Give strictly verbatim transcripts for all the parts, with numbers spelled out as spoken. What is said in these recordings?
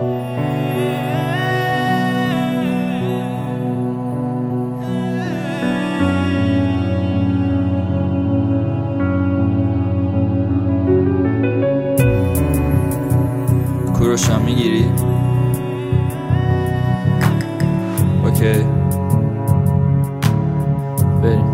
کوروشم میگیری؟ اوکی بریم.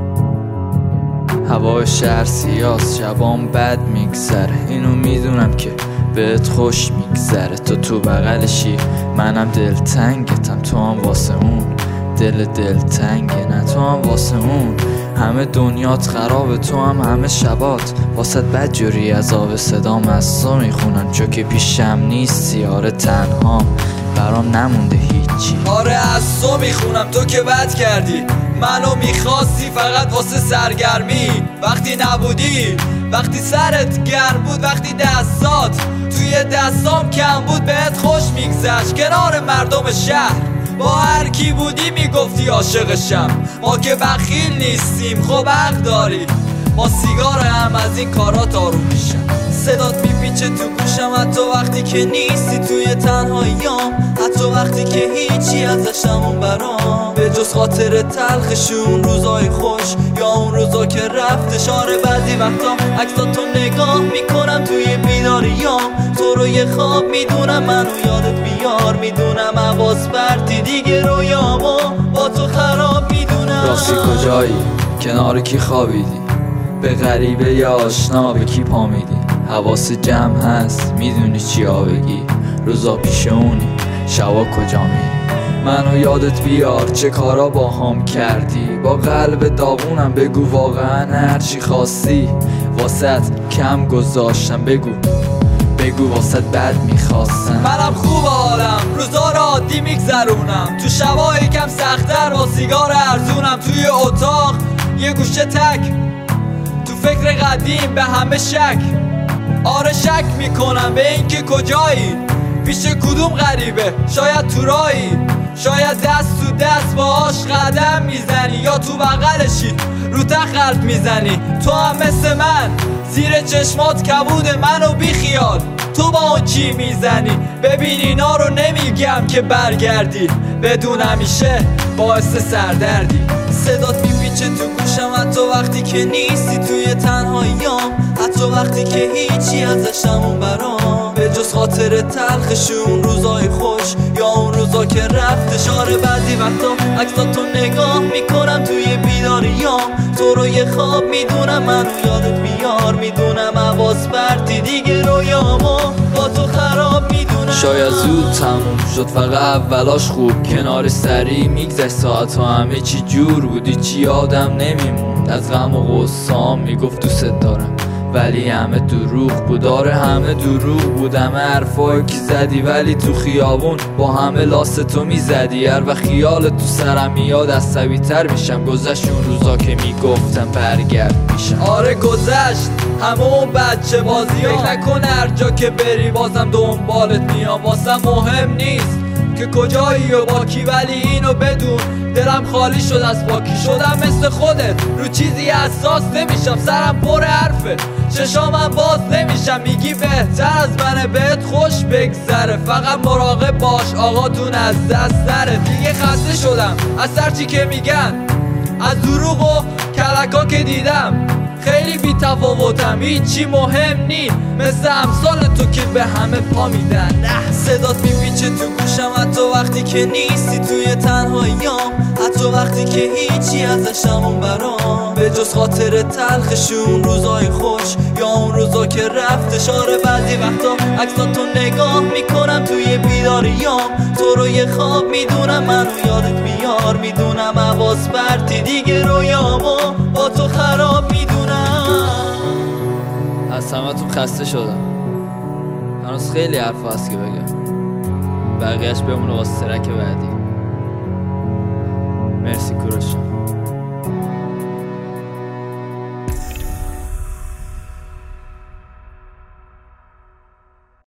هوا شهر سیاس، شبام بد میگذره، اینو میدونم که بهت خوش میگذره. تو تو بغلشی، منم دلتنگتم، تو هم واسه اون دل دلتنگه، نه تو هم واسه اون. همه دنیات خرابه، تو هم همه شبات واسه بد جوری از آب صدام از تو میخونم. چو که پیشم نیستی، آره تنهام، برام نمونده هیچی. آره از تو میخونم، تو که بد کردی، منو میخواستی فقط واسه سرگرمی. وقتی نبودی، وقتی سرت گرم بود، وقتی دستات توی دستام کم بود، بهت خوش میگذشت کنار مردم شهر. با هر کی بودی میگفتی عاشقشم. ما که بخیل نیستیم، خب حق داری. ما سیگار هم از این کارات آروم میشم. صدات میپیچه تو گوشم حتی وقتی که نیستی توی تنهاییام، حتی وقتی که هیچی ازش نمون برام، به جز خاطر تلخشون روزای خوش یا اون روزا که رفتش. آره بعضی وقتا عکساتو نگاه میکنم توی بیداریام، تو رو یه خواب میدونم، منو یادت بیار میدونم، حواس پرتی دیگه رویامو با تو خراب میدونم. راستی کجایی؟ کنار کی خوابیدی؟ به غریبه یا آشنا به کی پا میدی؟ حواس جمع هست، میدونی چیا بگی؟ روزا پیش اونی، شبا کجا میری؟ منو یادت بیار چه کارا با هم کردی. با قلب داغونم بگو واقعا هرچی خواستی واسط کم گذاشتم. بگو بگو واسط بد میخواستم. منم خوب حالم، روزا رو عادی میگذرونم، تو شبای کم سختر با سیگار ارزونم. توی اتاق یه گوشه تک، تو فکر قدیم به همه شک. آره شک میکنم به این که کجایی، پیش کدوم غریبه، شاید تو رایی، شاید دست تو دست باهاش قدم میزنی، یا تو بغلشی رو تخت میزنی. تو هم مثل من زیر چشمات کبود منو بی خیال، تو با اون چی میزنی؟ ببین اینا رو نمیگم که برگردی، بدون همیشه باعث سردردی. صدات میپیچه تو گوشم حتی وقتی که نیستی توی تنهاییام، حتی وقتی که هیچی ازش نمون برام، به جز خاطر تلخشون روزای خوش یا اون روزا که رفتش. آره بعضی وقتا عکساتو نگاه میکنم توی بیداریام، تو رو یه خواب میدونم، منو یادت بیار میدونم، حواس پرتی دیگه رویامو با تو خراب میدونم. شاید زود تموم شد فقط اولاش خوب، کنار سری میگذشت ساعت ها، همه چی جور بودی چی یادم نمیموند. از غم و غصام میگفت دوست دارم ولی همه دروغ بود. آره همه دروغ بود، همه حرفایی که زدی ولی تو خیابون با همه لاس تو میزدی. هر وقت خیال تو سرم میاد عصبی تر میشم، گذشت اون روزا که میگفتم برگرد میشم. آره گذشت همه اون بچه بازی ها، فکر نکن هر جا که بری بازم دنبالت میام. واسم مهم نیست که کجایی و با کی، ولی اینو بدون دلم خالی شد از پاکی. شدم مثل خودت، رو چیزی حساس نمیشم، سرم پر حرفه، چشامم باز نمیشم. میگی بهتر از منه بهت خوش بگذره، فقط مراقب باش آقاتون از دست نره. دیگه خسته شدم از هرچی که میگن، از دروغ و کلکا که دیدم. خیلی بی تفاوتم، هیچی مهم نی، مثل امثال تو که به همه پا میدن. نه صدات میپیچه تو گوشم حتی وقتی که نیستی توی تنهاییام، حتی وقتی که هیچی ازش نمون برام، به جز خاطر تلخشون روزای خوش یا اون روزا که رفتش. آره بعضی وقتا عکساتو نگاه میکنم توی بیداریام، تو رو یه خواب میدونم، منو یادت بیار میدونم، حواس پرتی دیگه رویامو با تو خراب میدونم. از همتون خسته شدم، هنوز خیلی حرف هست که بگم، بقیهش بمونه واسه ترک بعدی. مرسی کوروش.